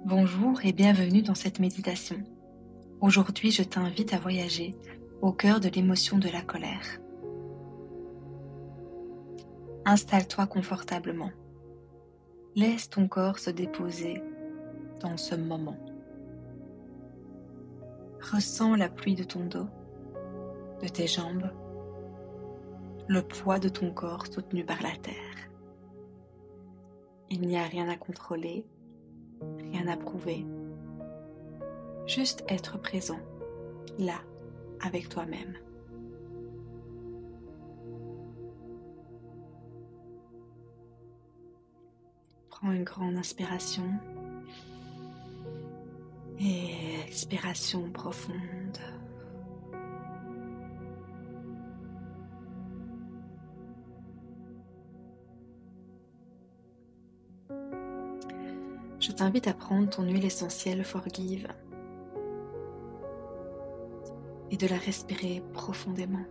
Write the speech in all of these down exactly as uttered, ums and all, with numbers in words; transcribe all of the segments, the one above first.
Bonjour et bienvenue dans cette méditation. Aujourd'hui, je t'invite à voyager au cœur de l'émotion de la colère. Installe-toi confortablement. Laisse ton corps se déposer dans ce moment. Ressens l'appui de ton dos, de tes jambes, le poids de ton corps soutenu par la terre. Il n'y a rien à contrôler, rien à prouver. Juste être présent, là, avec toi-même. Prends une grande inspiration et expiration profonde. Je t'invite à prendre ton huile essentielle Forgive et de la respirer profondément.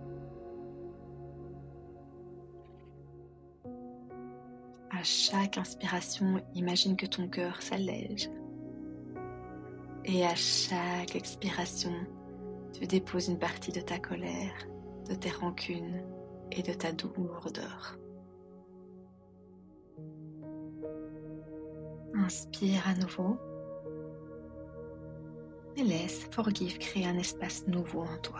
À chaque inspiration, imagine que ton cœur s'allège. Et à chaque expiration, tu déposes une partie de ta colère, de tes rancunes et de ta lourdeur. Inspire à nouveau et laisse Forgive créer un espace nouveau en toi.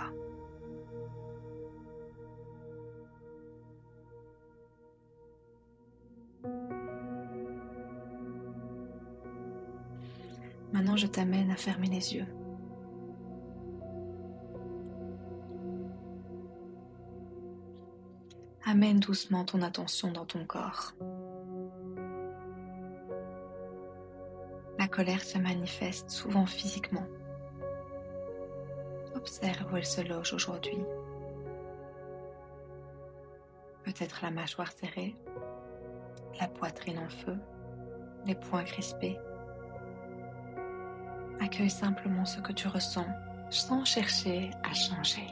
Maintenant, je t'amène à fermer les yeux. Amène doucement ton attention dans ton corps. La colère se manifeste souvent physiquement. Observe où elle se loge aujourd'hui. Peut-être la mâchoire serrée, la poitrine en feu, les poings crispés. Accueille simplement ce que tu ressens sans chercher à changer.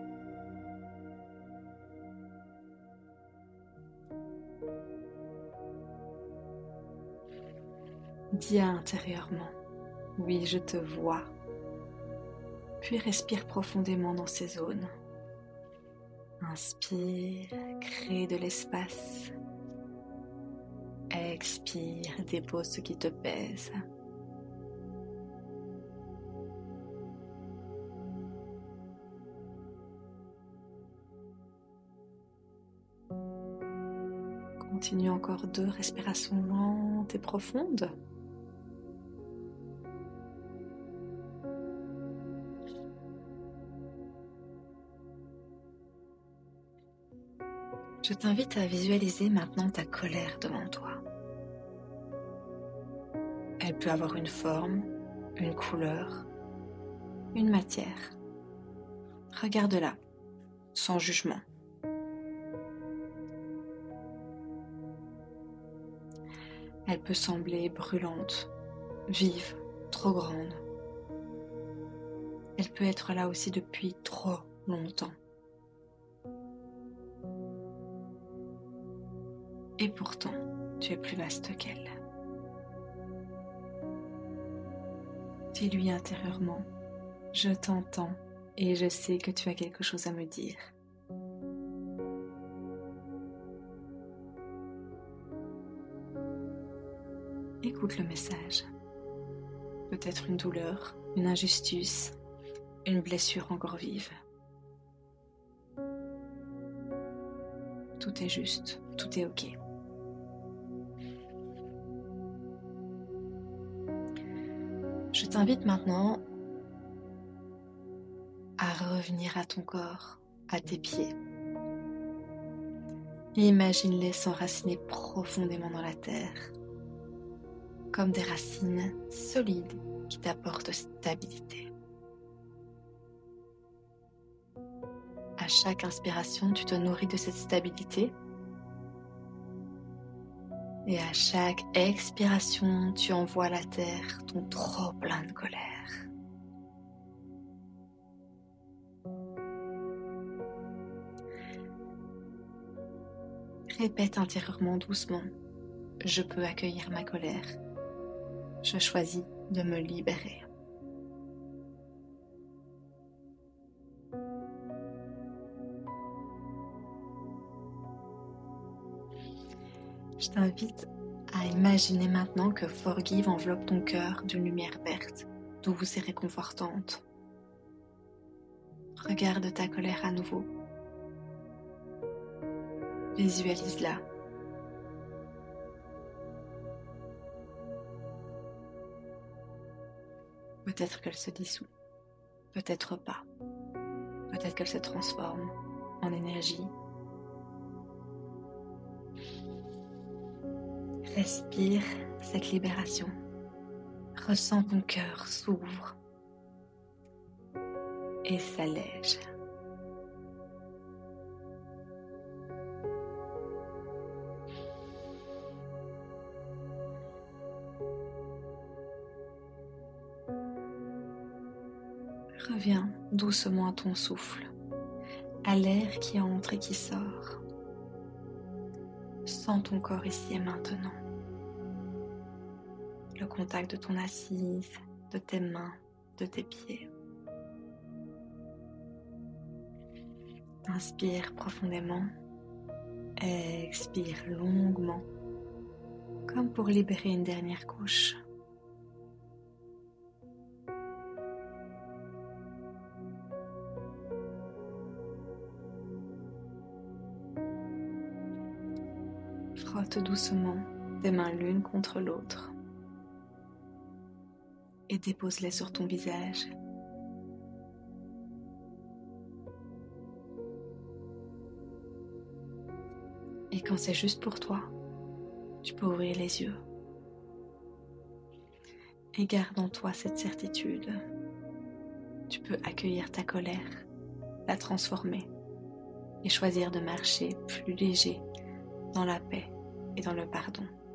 Dis intérieurement, oui, je te vois. Puis respire profondément dans ces zones. Inspire, crée de l'espace. Expire, dépose ce qui te pèse. Continue encore deux respirations lentes et profondes. Je t'invite à visualiser maintenant ta colère devant toi. Elle peut avoir une forme, une couleur, une matière. Regarde-la, sans jugement. Elle peut sembler brûlante, vive, trop grande. Elle peut être là aussi depuis trop longtemps. Et pourtant, tu es plus vaste qu'elle. Dis-lui intérieurement, je t'entends et je sais que tu as quelque chose à me dire. Écoute le message. Peut-être une douleur, une injustice, une blessure encore vive. Tout est juste, tout est ok. Je t'invite maintenant à revenir à ton corps, à tes pieds. Imagine-les s'enraciner profondément dans la terre, comme des racines solides qui t'apportent stabilité. À chaque inspiration, tu te nourris de cette stabilité. Et à chaque expiration, tu envoies à la terre ton trop plein de colère. Répète intérieurement doucement, je peux accueillir ma colère. Je choisis de me libérer. Je t'invite à imaginer maintenant que Forgive enveloppe ton cœur d'une lumière verte, douce et réconfortante. Regarde ta colère à nouveau. Visualise-la. Peut-être qu'elle se dissout, peut-être pas. Peut-être qu'elle se transforme en énergie. Respire cette libération. Ressens ton cœur s'ouvre et s'allège. Reviens doucement à ton souffle, à l'air qui entre et qui sort. Sens ton corps ici et maintenant. Le contact de ton assise, de tes mains, de tes pieds. Inspire profondément, expire longuement, comme pour libérer une dernière couche. Frotte doucement tes mains l'une contre l'autre et dépose-les sur ton visage. Et quand c'est juste pour toi, tu peux ouvrir les yeux. Et garde en toi cette certitude. Tu peux accueillir ta colère, la transformer et choisir de marcher plus léger dans la paix et dans le pardon.